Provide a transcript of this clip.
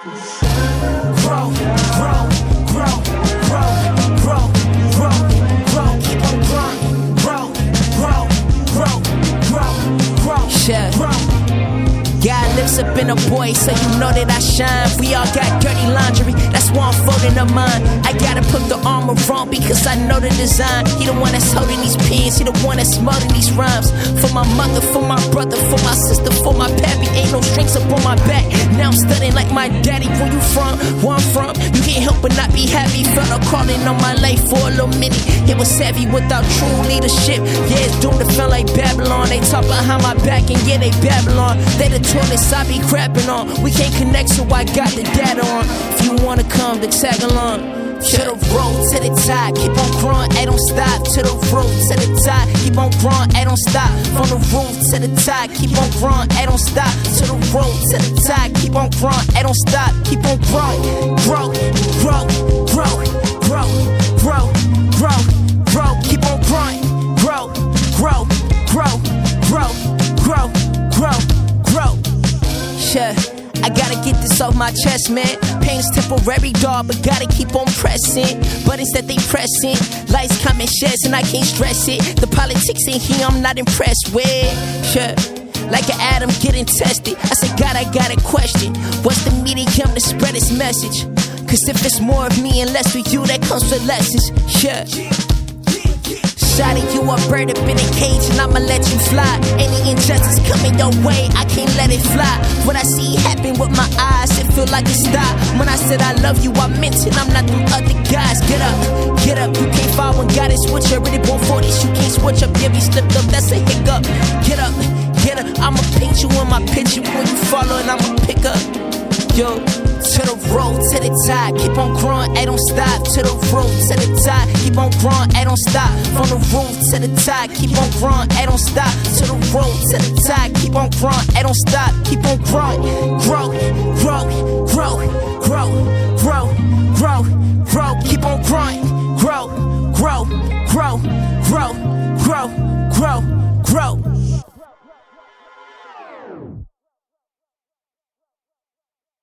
Grow, grow, grow, grow, grow, grow, grow. Keep on growing. Grow, grow, grow, grow, grow, Yeah. grow. God lives up in a boy, so you know that I shine. We all got dirty laundry, that's why I'm folding up mine. I gotta put the armor on because I know the design. He the one that's holding these pens, he the one that's molding these rhymes. For my mother, for my brother, for my sister, for my pappy. Ain't no strings up on my back. Now I'm studying like my daddy. Where you from? Where I'm from? You can't help but not be happy. Felt a calling on my life for a little minute. It was heavy without true leadership. Yeah, it's doomed to feel like Babylon. They talk behind my back and yeah, they Babylon. They the toilets I be crapping on. We can't connect, so I got the data on. If you wanna come, then tag along. To the road, to the top, keep on growing, I don't stop. To the road, to the top, keep on growing, I don't stop. From the roof to the top, keep on growing, I don't stop. To the road, to the top, keep on growing, I don't stop. Keep on growing, grow, grow, grow, grow, grow, grow, grow. Keep on growing, grow, grow, grow, grow, grow, grow, grow. Yeah, I gotta get this off my chest, man. Pain's temporary, dog, but gotta keep on pressing. Buttons that they pressing, lights come and sheds, and I can't stress it. The politics in here, I'm not impressed with. Yeah, like an atom getting tested. I said, God, I got a question. What's the medium to spread this message? Cause if it's more of me and less of you, that comes with lessons. Yeah. Shawty, you a bird up in a cage and I'ma let you fly. Any injustice coming your way, I can't let it fly. What I see happen with my eyes, it feel like a star. When I said I love you, I meant it, I'm not them other guys. Get up, you can't fall when God is with you. Already born for this, you can't switch up. Yeah, we slipped up, that's a hiccup. Get up, I'ma paint you in my picture. When you follow and I'ma pick up. Yo, to the road, to the top, keep on growing, I don't stop. To the road, to the top, keep on growing, I don't stop. From the roof to the top, keep on growing, I don't stop. To the road, to the top, keep on growing, I don't stop. Keep on growing, grow, grow, grow, grow, grow, grow, grow. Keep on growing, grow, grow, grow, grow, grow, grow, grow.